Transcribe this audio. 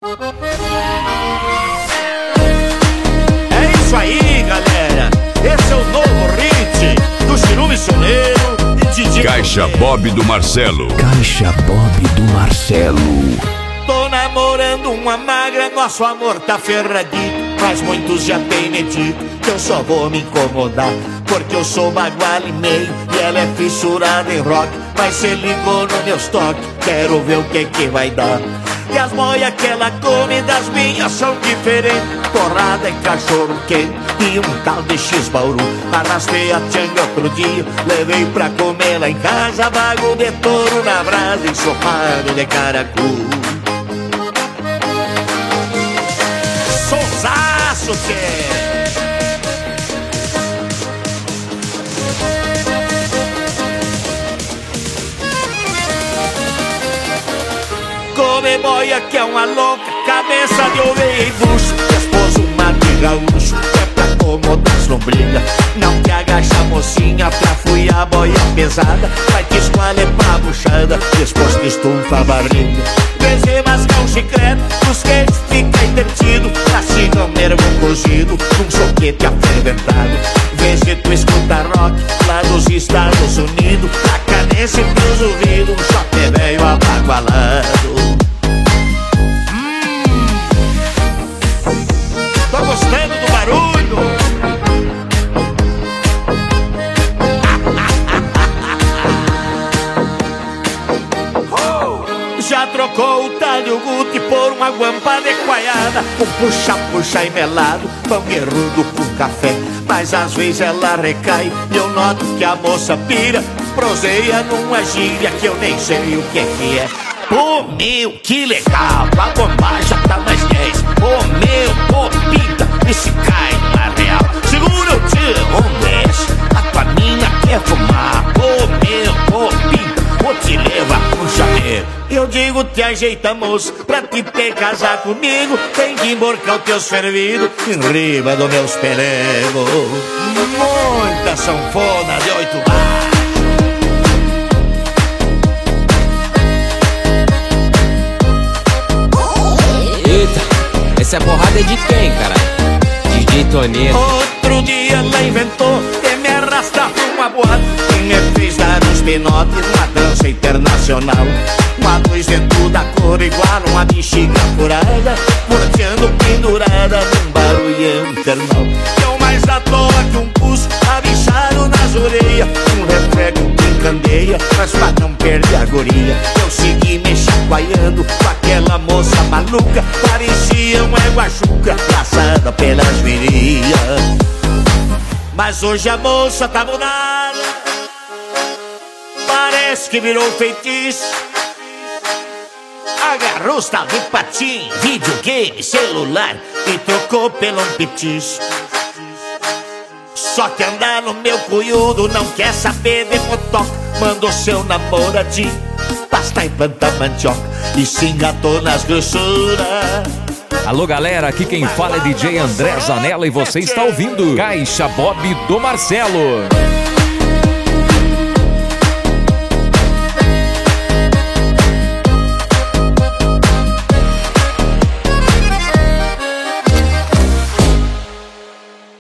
É isso aí, galera. Esse é o novo hit do Chiru Missioneiro e Didi Caixa Bob do Marcelo. Caixa Bob do Marcelo. Tô namorando uma magra, nosso amor tá ferradinho. Mas muitos já têm me dito que eu só vou me incomodar, porque eu sou bagual e meio e ela é fissurada em rock. Mas cê ligou no meus toques, quero ver o que vai dar. E as moias que ela come das minhas são diferentes. Torrada e cachorro quente e um tal de X-Bauru. Arrastei a tchanga outro dia, levei pra comer lá em casa. Bago de touro na brasa, ensopado de caracu. Sonsaço, tchê! Come boia que é uma louca, cabeça de ovelha e bucho. Esposo uma de gaúcho, é pra acomodar as lombrigas. Não te agacha mocinha pra fuir a boia pesada. Vai te esqualer pra buchada, depois te estufa a barriga. Vê mascar um chiclete, os quentes fica entretido. Castiga um nervo cozido, um soquete aferventado. Vê se tu escuta rock lá dos Estados Unidos. A cadência pros ouvidos, um choque velho abagualado. Tô gostando do barulho. Já trocou o talho Guti por uma guampa de coaiada, um puxa-puxa e melado, pão guerrudo com café. Mas às vezes ela recai e eu noto que a moça pira, proseia numa gíria que eu nem sei o que é. Pô, meu, que legal, a bombagem tá mais 10. Pô, meu, pô, pinta, e se cai na real. Segura o tio, um desce, a tua mina quer fumar. Pô, meu, pô, pinta, vou te levar pro janeiro. Eu digo, te ajeita, moço, pra te ter casar comigo. Tem que emborcar os teus fervidos em riba dos meus pelegos. Muita sanfona de 8 bar. Essa porrada é de quem, caralho? DJ Toneto. Outro dia ela inventou de me arrastar pra uma boate e me fez dar uns pinotes numa dança internacional. Uma luz dentro da cor igual uma bexiga furada, borteando pendurada num barulhão infernal. Eu mais à toa que um pulso, abichado nas orelhas, um reflexo que candeia, mas pra não perder a guria eu segui me chacoalhando com aquela moça maluca. Parecia uma égua-chuca passada pelas virias. Mas hoje a moça tá mudada, parece que virou feitiço. Agarrou os tal de patim, videogame, celular e trocou pelo um petiço. Só que andar no meu cunhudo não quer saber de motoca. Mandou seu namoradinho pastar e plantar mandioca e se engatou nas grossuras. Alô galera, aqui quem fala é DJ André Zanella e você está ouvindo Caixa Bob do Marcelo.